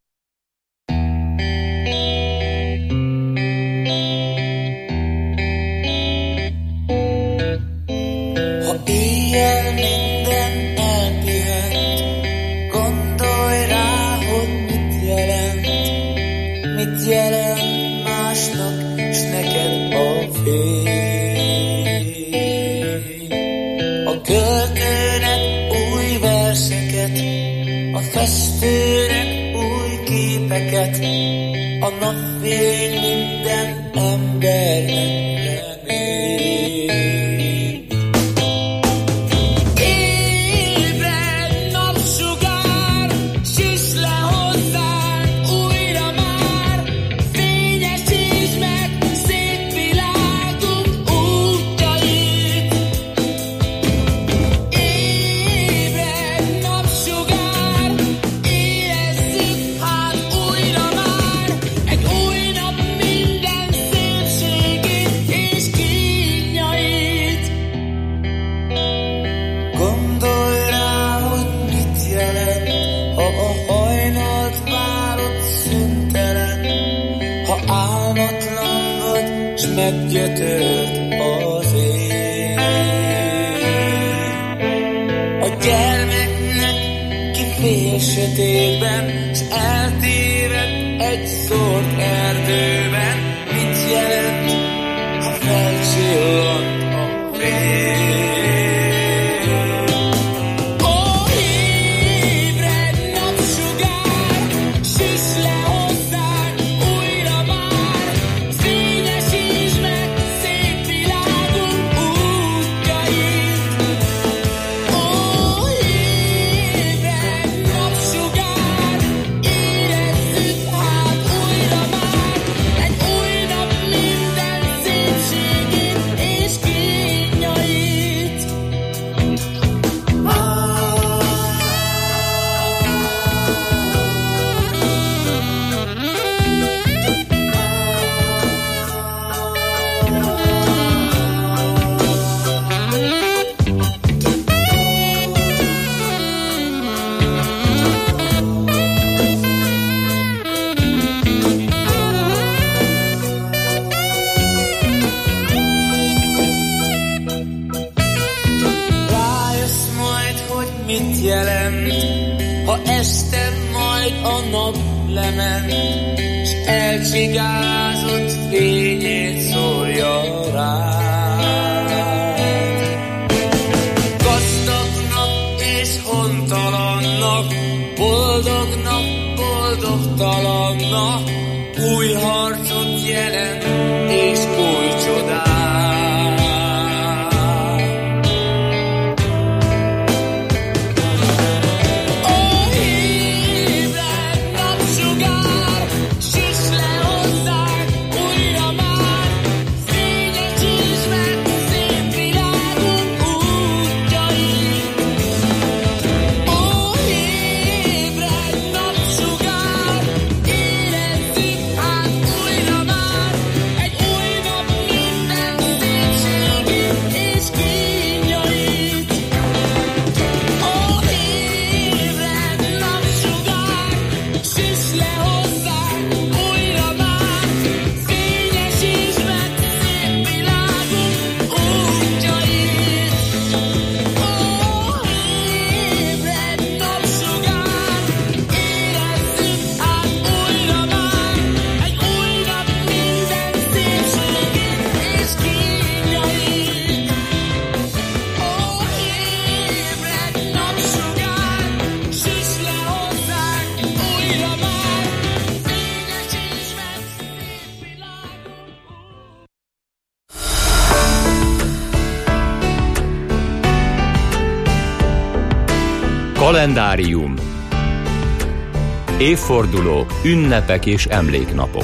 [SPEAKER 11] Ha éjjel minden elpihet, gondolj rá, hogy mit jelent mit jelent másnak, s neked a fény. A költőnek új verseket, a festőnek új képeket, a napfény minden embernek meggyötört az ég. A gyermeknek kifél sötétben, s eltévedt egy szórt erdőben. Mit jelent, ha felcsillant a fény? S elcsigázott fényét szórja rád. Gazdagnak és hontalannak, boldognak, boldogtalannak új harcot jelent és új csodát.
[SPEAKER 12] Kalendárium. Évfordulók, ünnepek és emléknapok.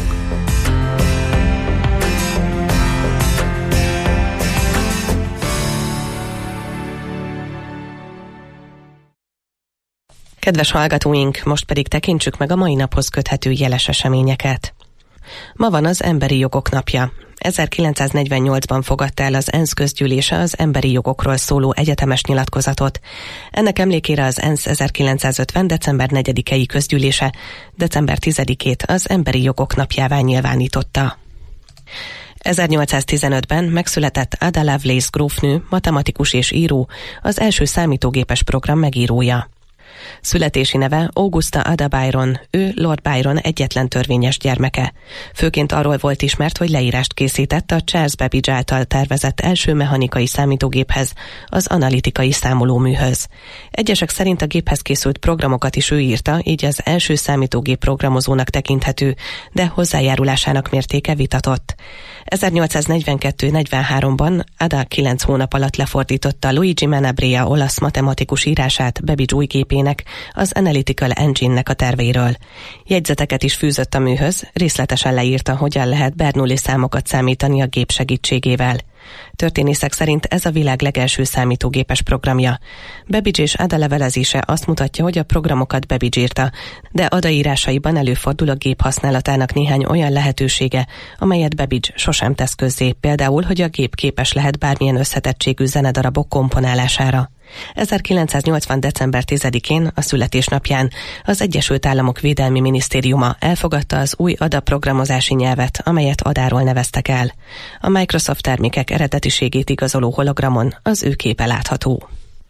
[SPEAKER 2] Kedves hallgatóink, most pedig tekintsük meg a mai naphoz köthető jeles eseményeket. Ma van az Emberi Jogok Napja. ezerkilencszáznegyvennyolcban fogadta el az ENSZ közgyűlése az emberi jogokról szóló egyetemes nyilatkozatot. Ennek emlékére az ENSZ ezerkilencszázötven. december negyedikei közgyűlése december tizedikét az Emberi Jogok Napjává nyilvánította. ezernyolcszáztizenötben megszületett Ada Lovelace grófnő, matematikus és író, az első számítógépes program megírója. Születési neve Augusta Ada Byron, ő Lord Byron egyetlen törvényes gyermeke. Főként arról volt ismert, hogy leírást készített a Charles Babbage által tervezett első mechanikai számítógéphez, az analitikai számolóműhöz. Egyesek szerint a géphez készült programokat is ő írta, így az első számítógép programozónak tekinthető, de hozzájárulásának mértéke vitatott. ezernyolcszáznegyvenkettő negyvenháromban Ada kilenc hónap alatt lefordította Luigi Menabrea olasz matematikus írását Babbage új gépének, az Analytical Engine-nek a tervéről. Jegyzeteket is fűzött a műhöz, részletesen leírta, hogyan lehet Bernoulli számokat számítani a gép segítségével. Történészek szerint ez a világ legelső számítógépes programja. Babbage és Ada levelezése azt mutatja, hogy a programokat Babbage írta, de Ada írásaiban előfordul a gép használatának néhány olyan lehetősége, amelyet Babbage sosem tesz közzé, például, hogy a gép képes lehet bármilyen összetettségű zenedarabok komponálására. ezerkilencszáznyolcvan. december tizedikén, a születésnapján az Egyesült Államok Védelmi Minisztériuma elfogadta az új Ada programozási nyelvet, amelyet Adáról neveztek el. A Microsoft termékek eredetiségét igazoló hologramon az ő képe látható.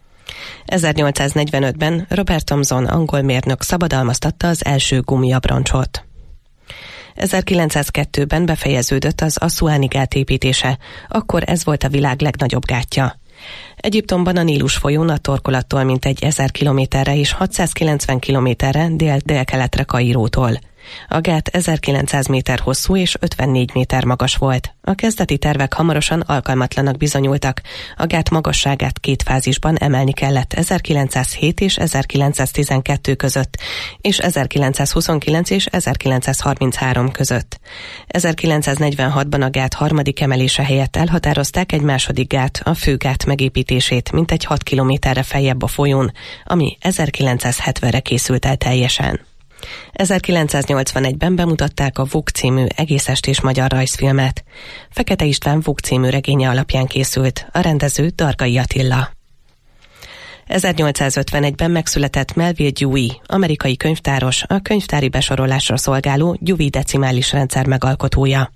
[SPEAKER 2] ezernyolcszáznegyvenötben Robert Thomson angol mérnök szabadalmaztatta az első gumiabroncsot. ezerkilencszázkettőben befejeződött az Assuani gát építése, akkor ez volt a világ legnagyobb gátja. Egyiptomban a Nílus folyón a torkolattól mintegy ezer kilométerre és hatszázkilencven kilométerre dél-délkeletre Kairótól. A gát ezerkilencszáz méter hosszú és ötvennégy méter magas volt. A kezdeti tervek hamarosan alkalmatlanak bizonyultak. A gát magasságát két fázisban emelni kellett ezerkilencszázhét és ezerkilencszáztizenkettő között, és ezerkilencszázhuszonkilenc és ezerkilencszázharminchárom között. ezerkilencszáznegyvenhatban a gát harmadik emelése helyett elhatározták egy második gát, a főgát megépítését, mintegy hat kilométerre feljebb a folyón, ami ezerkilencszázhetvenre készült el teljesen. ezerkilencszáznyolcvanegyben bemutatták a Vuk című egész estés magyar rajzfilmet. Fekete István Vuk című regénye alapján készült, a rendező Dargai Attila. ezernyolcszázötvenegyben megszületett Melville Dewey, amerikai könyvtáros, a könyvtári besorolásra szolgáló Dewey decimális rendszer megalkotója.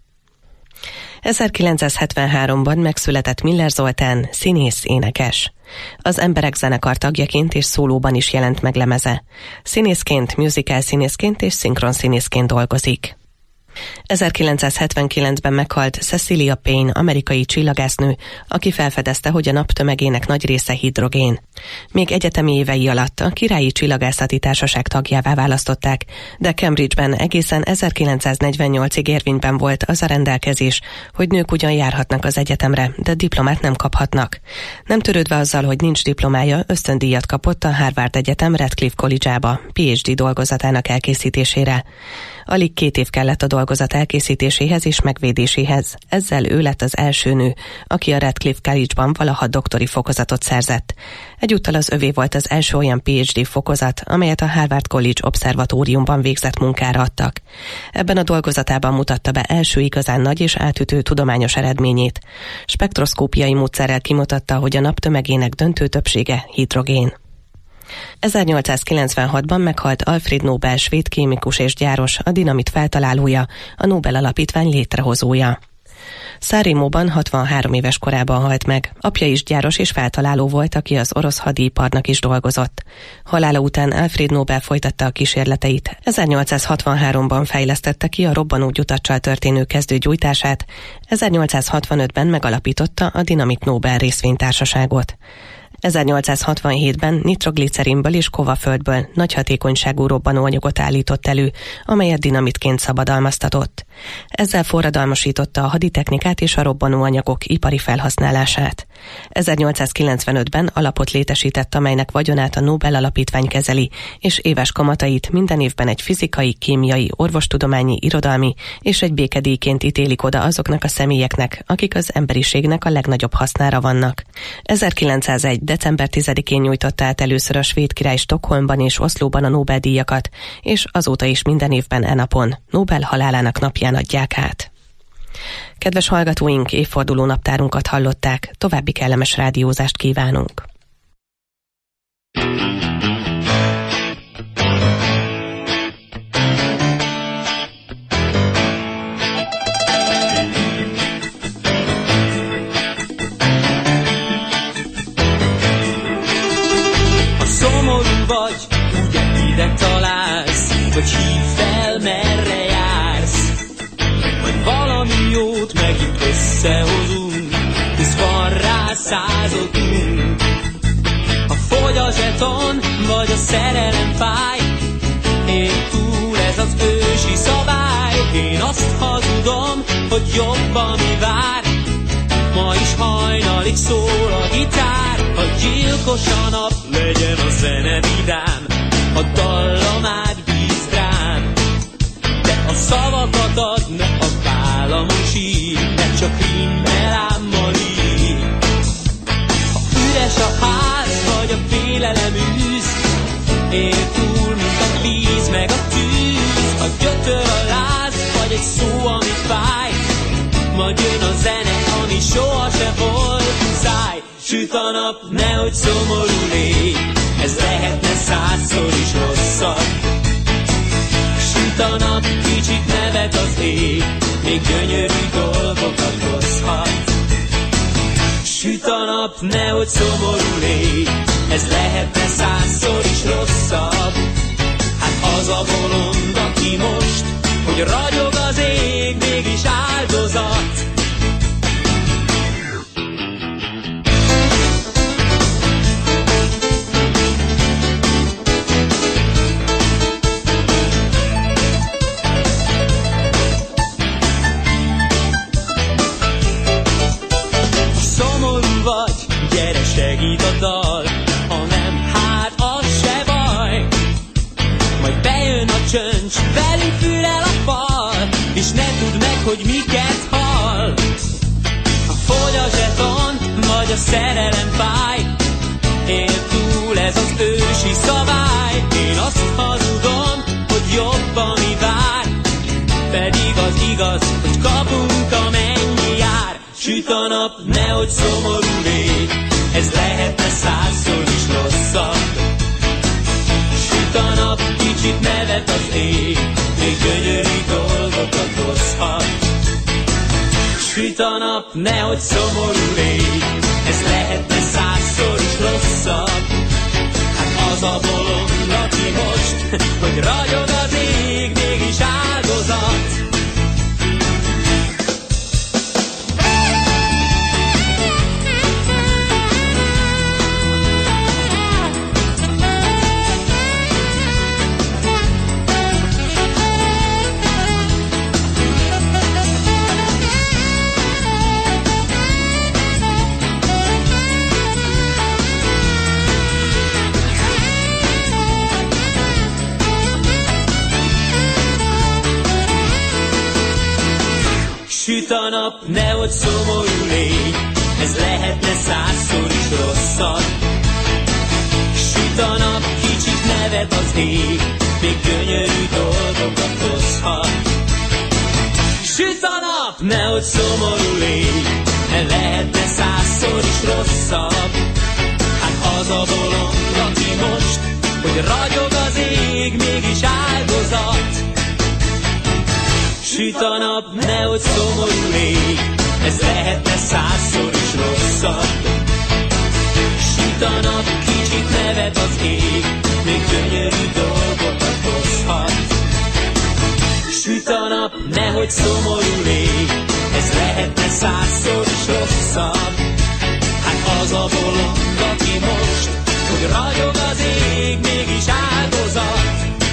[SPEAKER 2] ezerkilencszázhetvenháromban megszületett Miller Zoltán, színész, énekes. Az Emberek zenekar tagjaként és szólóban is jelent meg lemeze. Színészként, musical színészként és szinkron színészként dolgozik. ezerkilencszázhetvenkilencben meghalt Cecilia Payne, amerikai csillagásznő, aki felfedezte, hogy a nap tömegének nagy része hidrogén. Még egyetemi évei alatt a Királyi Csillagászati Társaság tagjává választották, de Cambridge-ben egészen ezerkilencszáznegyvennyolcig érvényben volt az a rendelkezés, hogy nők ugyan járhatnak az egyetemre, de diplomát nem kaphatnak. Nem törődve azzal, hogy nincs diplomája, ösztöndíjat kapott a Harvard Egyetem Radcliffe College-ába PhD dolgozatának elkészítésére. Alig két év kellett a dolgozat elkészítéséhez és megvédéséhez. Ezzel ő lett az első nő, aki a Radcliffe College-ban valaha doktori fokozatot szerzett. Egyúttal az övé volt az első olyan PhD fokozat, amelyet a Harvard College Obszervatóriumban végzett munkára adtak. Ebben a dolgozatában mutatta be első igazán nagy és átütő tudományos eredményét. Spektroszkópiai módszerrel kimutatta, hogy a nap tömegének döntő többsége hidrogén. ezernyolcszázkilencvenhatban meghalt Alfred Nobel, svéd kémikus és gyáros, a dinamit feltalálója, a Nobel Alapítvány létrehozója. Szárimóban hatvanhárom éves korában halt meg. Apja is gyáros és feltaláló volt, aki az orosz hadiiparnak is dolgozott. Halála után Alfred Nobel folytatta a kísérleteit. ezernyolcszázhatvanháromban fejlesztette ki a robbanógyutacsal történő kezdőgyújtását, ezernyolcszázhatvanötben megalapította a Dinamit Nobel részvénytársaságot. ezernyolcszázhatvanhétben nitroglicerinből és kovaföldből nagy hatékonyságú robbanóanyagot állított elő, amelyet dinamitként szabadalmaztatott. Ezzel forradalmasította a haditechnikát és a robbanóanyagok ipari felhasználását. ezernyolcszázkilencvenötben alapot létesített, amelynek vagyonát a Nobel Alapítvány kezeli, és éves kamatait minden évben egy fizikai, kémiai, orvostudományi, irodalmi és egy békedíjként ítélik oda azoknak a személyeknek, akik az emberiségnek a legnagyobb hasznára vannak. ezerkilencszázegy. december tizedikén nyújtotta át először a svéd király Stockholmban és Oszlóban a Nobel-díjakat, és azóta is minden évben e napon, Nobel halálának napján adják át. Kedves hallgatóink, évforduló naptárunkat hallották, további kellemes rádiózást kívánunk.
[SPEAKER 11] Szomorú vagy, összehozunk, hisz van rá százatunk. Ha fogy a zseton, vagy a szerelem fáj, én túl ez az ősi szabály. Én azt hazudom, hogy jobb, ami vár. Ma is hajnalig szól a gitár, ha gyilkos a nap, legyen a zene vidám, a dallamát bízd rám. De a szavakat add, ne a vállamon sír, ne csak rimmelámmal ír. Ha üres a ház, vagy a félelem űz, ér túl, mint a víz meg a tűz. Ha gyötör a láz, vagy egy szó, ami fáj, majd jön a zene, ami soha se volt száj. Süt a nap, nehogy szomorú légy, ez lehetne százszor is rosszabb. Süt a nap, kicsit nevet az ég, még gyönyörű dolgokat hozhat. Süt a nap, nehogy szomorú légy, ez lehetne százszor is rosszabb. Hát az a bolond, aki most, hogy ragyog az ég, mégis áldozat. Segít a dal, ha nem, hát az se baj. Majd bejön a csöncs, velünk fülel a fal, és ne tudd meg, hogy miket hall. Ha fogy a zseton, vagy a szerelem fáj, él túl ez az ősi szabály. Én azt hazudom, hogy jobb, ami vár, pedig az igaz, hogy kapunk, amennyi jár. Süt a nap, nehogy szomorú légy, ez lehetne százszor is rosszabb. Süt a nap, kicsit nevet az ég, még gyönyörű dolgokat hozhat. Süt a nap, nehogy szomorú légy, ez lehetne százszor is rosszabb. Hát az a bolond, aki most, hogy ragyog az ég, mégis áldozat. Süt a nap, nehogy szomorú légy, ez lehetne százszor is rosszabb. Süt a nap, kicsit nevet az ég, még gyönyörű dolgokat hozhat. Süt a nap, nehogy szomorú légy, ez lehetne százszor is rosszabb. Hát az a bolond, aki most, hogy ragyog az ég, mégis áldozat. Süt a nap, nehogy szomorú légy, ez lehetne százszor is rosszabb. Süt a nap, kicsit nevet az ég, még gyönyörű dolgokat hozhat. Süt a nap, nehogy szomorú légy, ez lehetne százszor is rosszabb. Hát az a bolond, aki most, hogy ragyog az ég, mégis áldozat.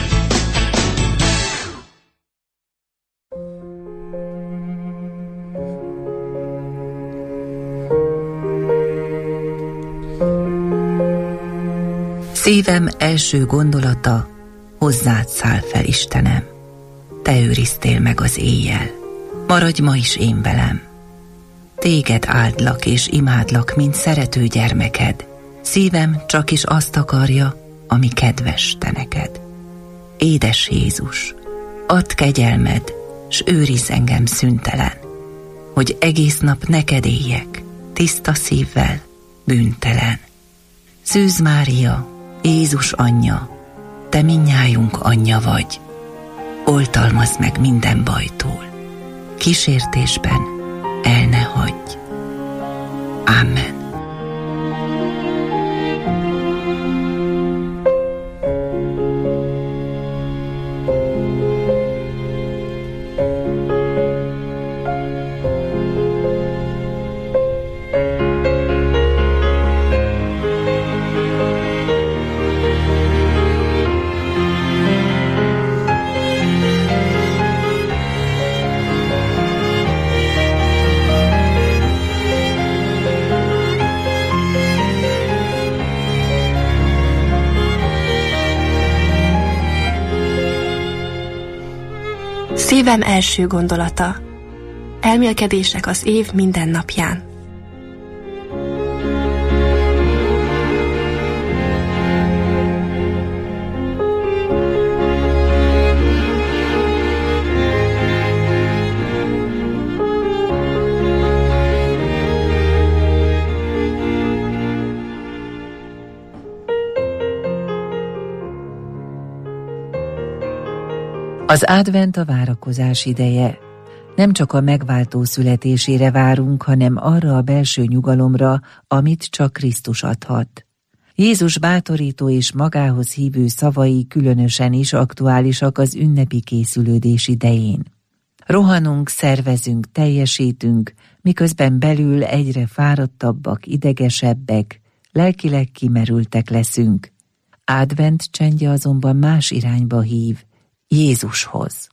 [SPEAKER 13] Szívem első gondolata, hozzád száll fel, Istenem. Te őriztél meg az éjjel, maradj ma is én velem. Téged áldlak és imádlak, mint szerető gyermeked. Szívem csak is azt akarja, ami kedves te neked. Édes Jézus, add kegyelmed, s őrizz engem szüntelen, hogy egész nap neked éljek, tiszta szívvel, bűntelen. Szűz Mária, Jézus anyja, te mindnyájunk anyja vagy, oltalmazd meg minden bajtól, kísértésben el ne hagyj. Amen.
[SPEAKER 14] Szívem első gondolata. Elmélkedések az év minden napján.
[SPEAKER 13] Az advent a várakozás ideje. Nem csak a megváltó születésére várunk, hanem arra a belső nyugalomra, amit csak Krisztus adhat. Jézus bátorító és magához hívő szavai különösen is aktuálisak az ünnepi készülődés idején. Rohanunk, szervezünk, teljesítünk, miközben belül egyre fáradtabbak, idegesebbek, lelkileg kimerültek leszünk. Advent csendje azonban más irányba hív, Jézushoz.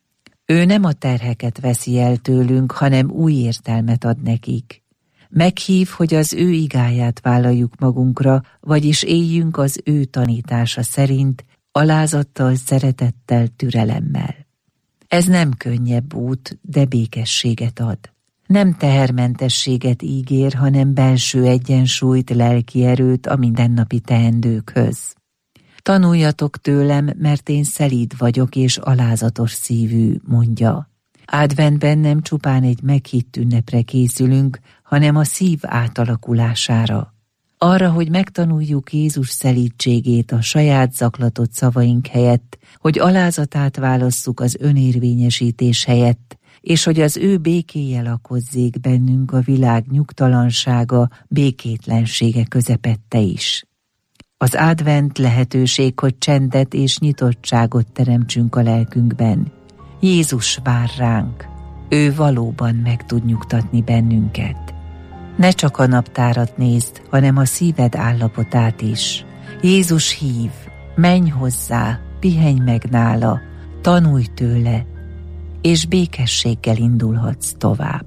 [SPEAKER 13] Ő nem a terheket veszi el tőlünk, hanem új értelmet ad nekik. Meghív, hogy az ő igáját vállaljuk magunkra, vagyis éljünk az ő tanítása szerint, alázattal, szeretettel, türelemmel. Ez nem könnyebb út, de békességet ad. Nem tehermentességet ígér, hanem belső egyensúlyt, lelki erőt a mindennapi teendőkhöz. Tanuljatok tőlem, mert én szelíd vagyok és alázatos szívű, mondja. Adventben nem csupán egy meghitt ünnepre készülünk, hanem a szív átalakulására. Arra, hogy megtanuljuk Jézus szelídségét a saját zaklatott szavaink helyett, hogy alázatát válasszuk az önérvényesítés helyett, és hogy az ő békéje lakozzék bennünk a világ nyugtalansága, békétlensége közepette is. Az advent lehetőség, hogy csendet és nyitottságot teremtsünk a lelkünkben. Jézus vár ránk. Ő valóban meg tud nyugtatni bennünket. Ne csak a naptárat nézd, hanem a szíved állapotát is. Jézus hív, menj hozzá, pihenj meg nála, tanulj tőle, és békességgel indulhatsz tovább.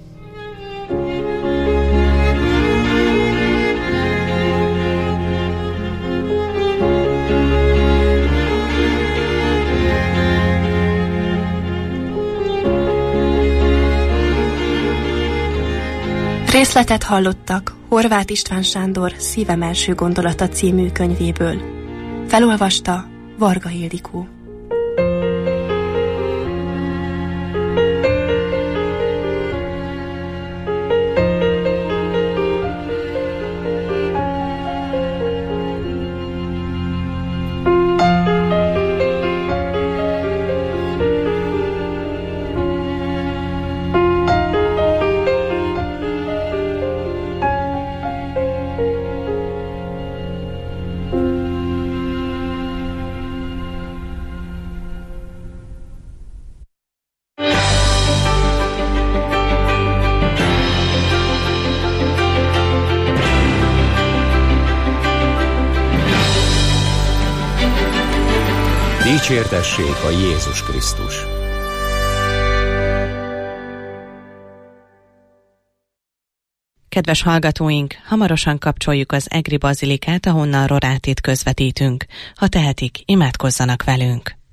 [SPEAKER 14] Részletet hallottak Horváth István Sándor Szívem első gondolata című könyvéből. Felolvasta Varga Ildikó.
[SPEAKER 12] Dicsértessék a Jézus Krisztus!
[SPEAKER 2] Kedves hallgatóink, hamarosan kapcsoljuk az Egri Bazilikát, ahonnan Rorátét közvetítünk. Ha tehetik, imádkozzanak velünk!